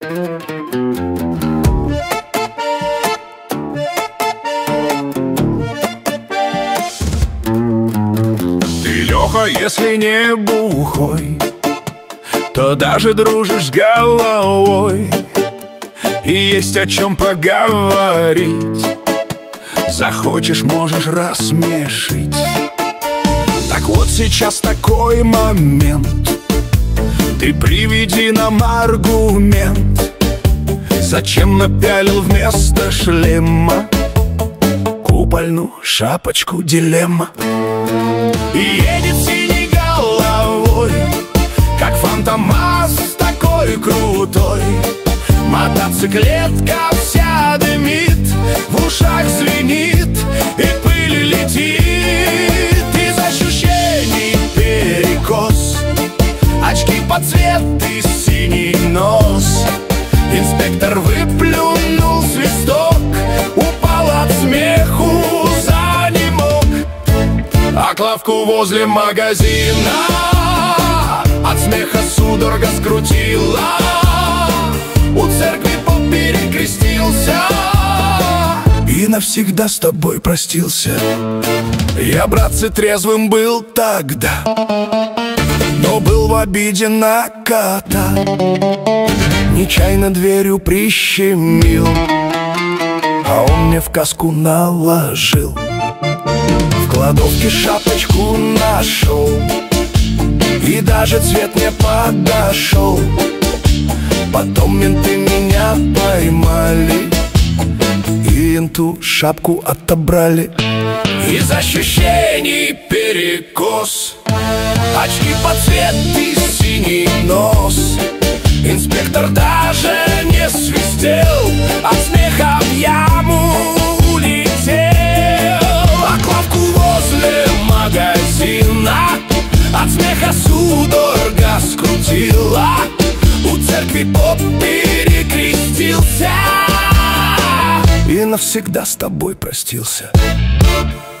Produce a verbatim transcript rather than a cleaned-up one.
Ты, Леха, если не бухой, то даже дружишь с головой, и есть о чем поговорить. Захочешь, можешь рассмешить. Так вот сейчас такой момент, ты приведи нам аргумент. Зачем напялил вместо шлема купольную шапочку? Дилемма. И едет синей головой, как фантомас такой крутой. Мотоциклетка вся дымит, в ушах звенит и пыль летит. Из ощущений перекос, очки под цвет и синий нос. Инспектор выплюнул свисток, упал от смеху, занемог. А Клавку возле магазина от смеха судорога скрутила. У церкви поп перекрестился и навсегда с тобой простился. Я, братцы, трезвым был тогда, но был в обиде на кота. Нечаянно дверью прищемил, а он мне в каску наложил. В кладовке шапочку нашел, и даже цвет не подошел. Потом менты меня поймали и инту шапку отобрали. Из ощущений перекос, очки под цвет и синий нос. Инспектор даже не свистел, от смеха в яму улетел. А Клавку возле магазина от смеха судорога скрутила. У церкви поп перекрестился и навсегда с тобой простился.